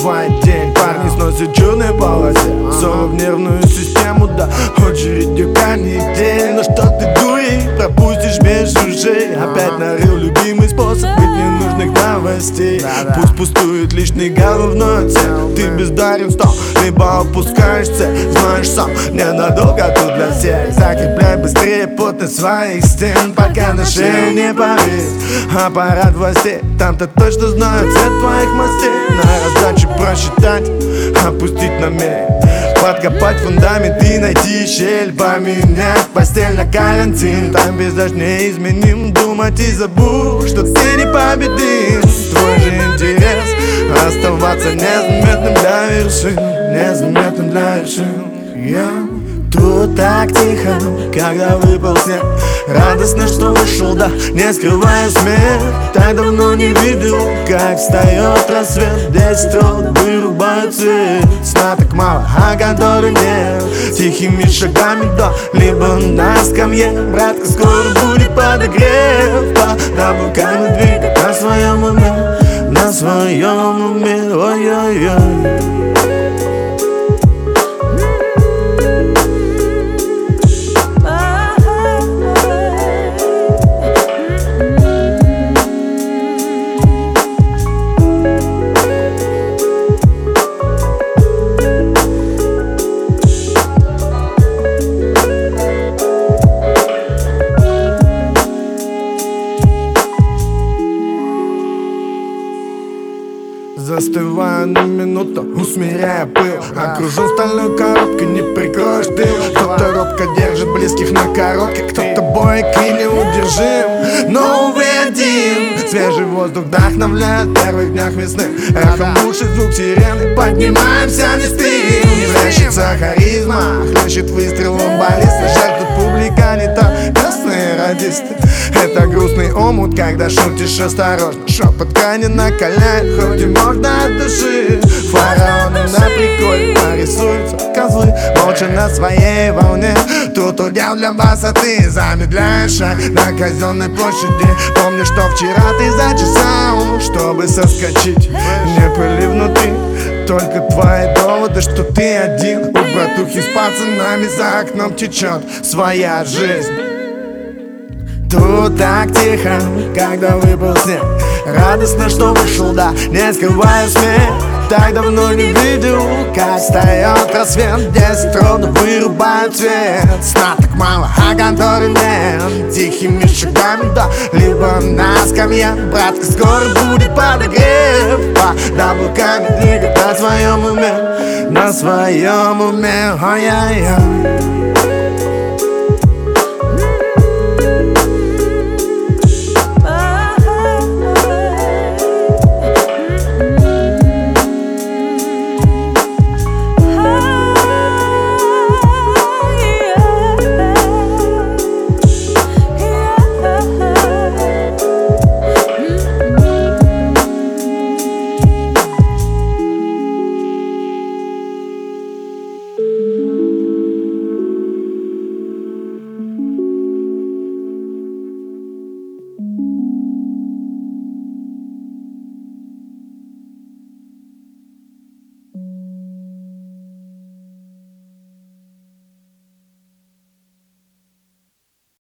убивает день. Парни сносят черные полосы, ссоры в нервную систему, да, очередью канитель. Но что ты, дури, пропустишь без ушей. Опять нарыл любимый способ быть ненужных новостей. Пусть пустует лишний головной цел. Ты бездарен стал, либо опускаешь цель. Знаешь сам, ненадолго тут для всех. Закрепляй быстрее плотность своих стен, пока на шее не повис аппарат властей. Там-то точно знают цвет твоих мастей. На раздаче просчитать, опустить намерение, подкопать фундамент и найти щель. Поменять постель на карантин, там пейзаж неизменим. Думать и забудь, что ты непобедим. Твой же интерес оставаться незаметным для вершин, незаметным для вершин. Тут так тихо, когда выпал снег. Радостно, что вышел, да, не скрывая смех. Так давно не видел, как встает рассвет. 10 рот вырубают свет. Сна так мало, а конторы нет. Тихими шагами, да, либо на скамье. Братка, скоро будет подогрев. Под облаками двигать на своем уме, на своем уме. Ой-ой-ой. Застываю на минуту, усмиряя пыл. Окружен стальной коробкой, не прикроешь дым. Кто-то робко держит близких на короткой, кто-то бойк и неудержим, но увы один. Свежий воздух вдохновляет в первых днях весны. Эхом глушит звук сирены, поднимаемся, не спим. Не вращится харизма, хлещет выстрелом баллиста. Жаль, тут публика не та, красные радисты. Это грустный омут, когда шутишь осторожно. Шепот ткани накаляет, хоть и можно от души. Фараоны на приколе нарисуются козлы, молча на своей волне. Тут удел для вас, а ты замедляешь шаг на казенной площади. Помню, что вчера ты зачесал, чтобы соскочить. Не пыли внутри, только твои доводы, что ты один. У братухи с пацанами за окном течет своя жизнь. Тут так тихо, когда выпал снег. Радостно, что вышел, да, не скрывая смех. Так давно не видел, как встает рассвет. 10 рот вырубают свет. Сна так мало, а конторы нет. Тихими шагами, да, либо на скамье. Братка, скоро будет подогрев. Под облаками двигать на своем уме, на своем уме. Ой-ой-ой.